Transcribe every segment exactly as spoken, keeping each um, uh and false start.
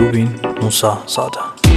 جوبین موسا زاده.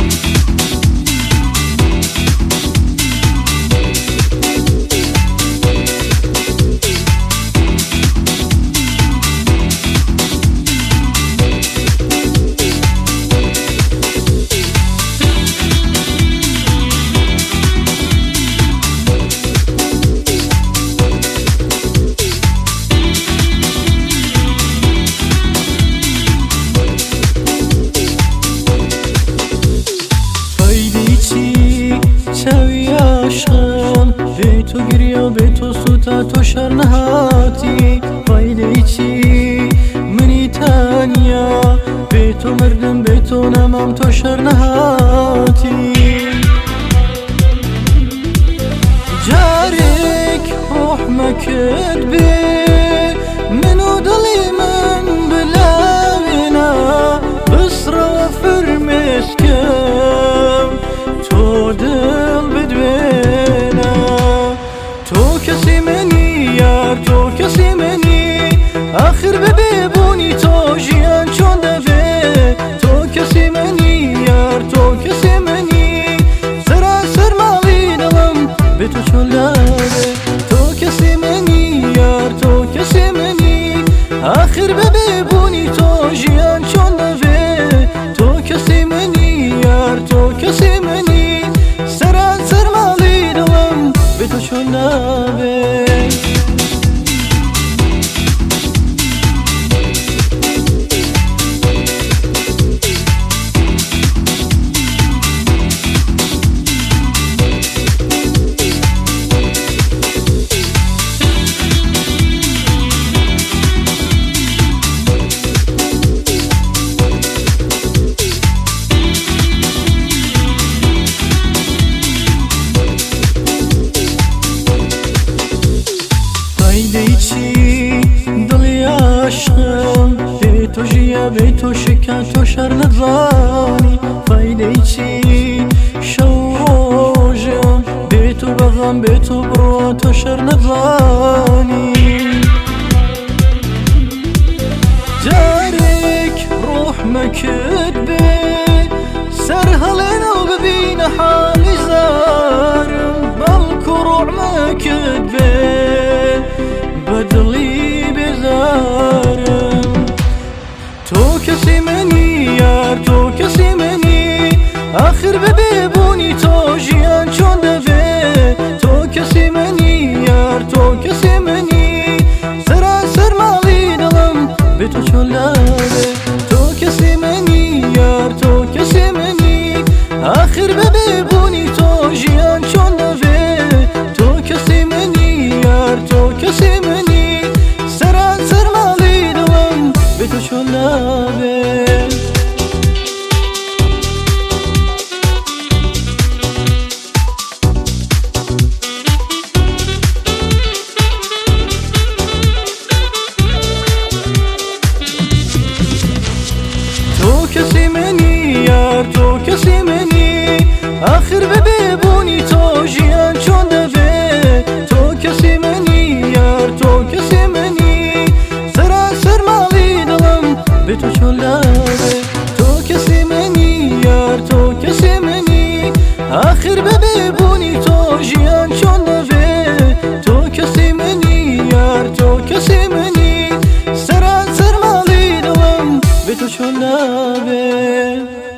چاوی عشقم به تو گریا به تو سوتا تو شر نهاتی فایده چی منی تانیا به تو مردم به تو نمام تو شر نهاتی جارك روح مكد بي منو ضلي من بلاغنا بصرة وفر مسكم تو دل بدوينا تو كسي مني يار تو كسي مني آخر ببيبوني تو جيان چون دبي تو كسي مني يار تو كسي مني سرا سر مالي دلم بتو چون دبي تو كسي مني يار تو كسي مني آخر ببيبوني تو جيان چون دبي تو كسي مني يار تو كسي مني سرا سر مالي دلم بتو چون دبي دلی عشقم به تو جیه به تو شکن تو شر ندوانی فایده چی شو روژم به تو بغم به تو برو تو شر ندوانی جارك روح مكد بي سر هلنا وببين حالي زارم بالكو روح مكد بي بدلي بزارم تو كسي مني يار تو كسي مني آخر ببيبوني تو جيان چون دبي تو كسي مني يار تو كسي مني سرا سر مالي دلم بتو چون دبي تو كسي مني يار تو كسي مني آخر ببيبوني تو جيان چون دبي تو كسي مني يار تو كسي مني سرا سر مالي دلم بتو چون دبي تو كسي مني يار تو كسي مني آخر ببيبوني تو جيان چون دبي تو كسي مني يار تو كسي مني سرا سر مالي دلم بتو چون دبي تو كسي مني يار تو كسي مني آخر ببيبوني تو جيان چون دبي تو كسي مني يار تو كسي مني سرا سر مالي دلم بتو چون دبي